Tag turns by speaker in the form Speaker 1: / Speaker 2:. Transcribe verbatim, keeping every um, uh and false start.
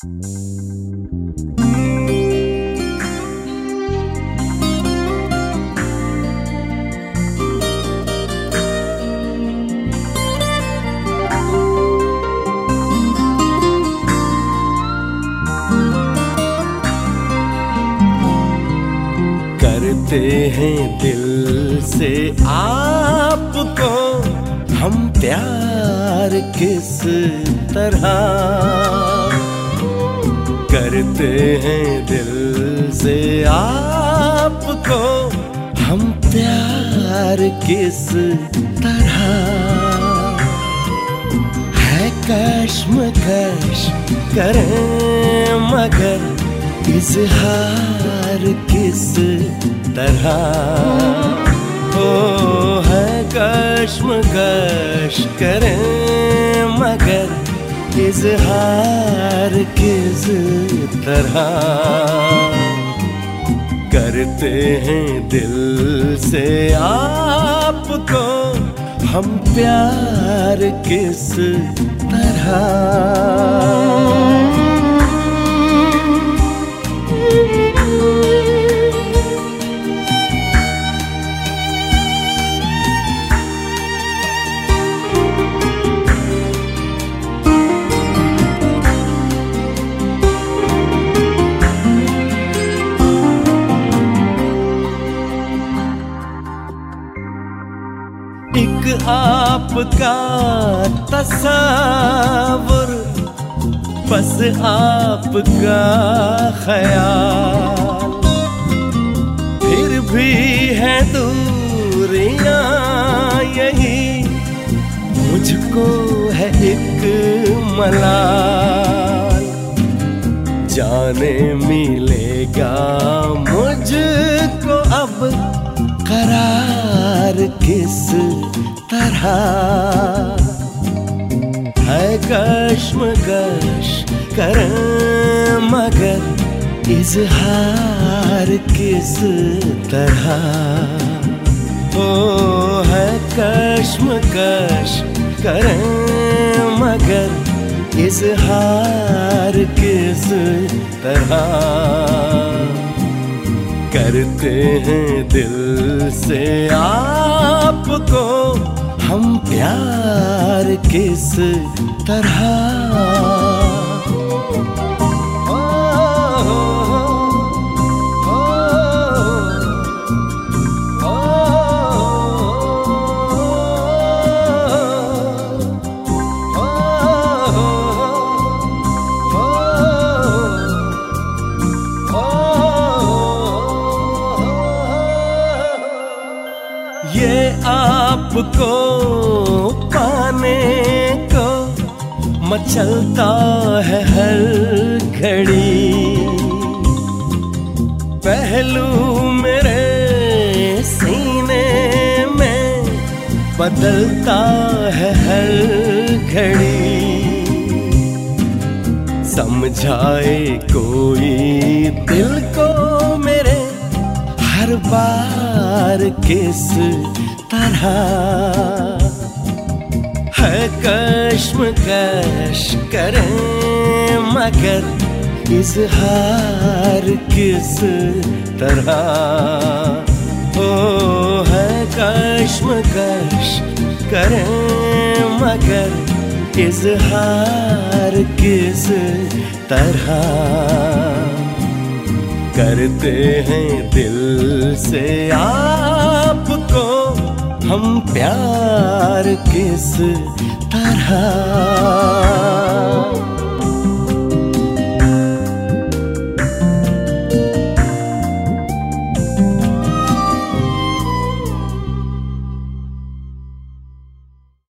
Speaker 1: करते हैं दिल से आपको हम प्यार किस तरह, करते हैं दिल से आपको हम प्यार किस तरह। है कश्मकश करें मगर इज़हार किस तरह। ओ है कश्मकश करें मगर इज़हार किस तरह। करते हैं दिल से आपको हम प्यार किस तरह। एक आपका तस्वुर, बस आपका ख्याल, फिर भी है दूरियां यही, मुझको है एक मलाल। जाने मिलेगा मुझको अब करार किस तरह। है कश्मकश करें मगर इज़हार किस तरह। ओ है कश्मकश करें मगर इज़हार किस तरह। करते हैं दिल से आपको हम प्यार किस तरह। ये आपको पाने को मचलता है हर घड़ी, पहलू मेरे सीने में बदलता है हर घड़ी। समझाए कोई दिल को मेरे हर बार किस तरह। है कश्मकश करें मगर इज़हार किस तरह। ओ है कश्मकश करें मगर इज़हार किस तरह। करते हैं दिल से आपको हम प्यार किस तरह।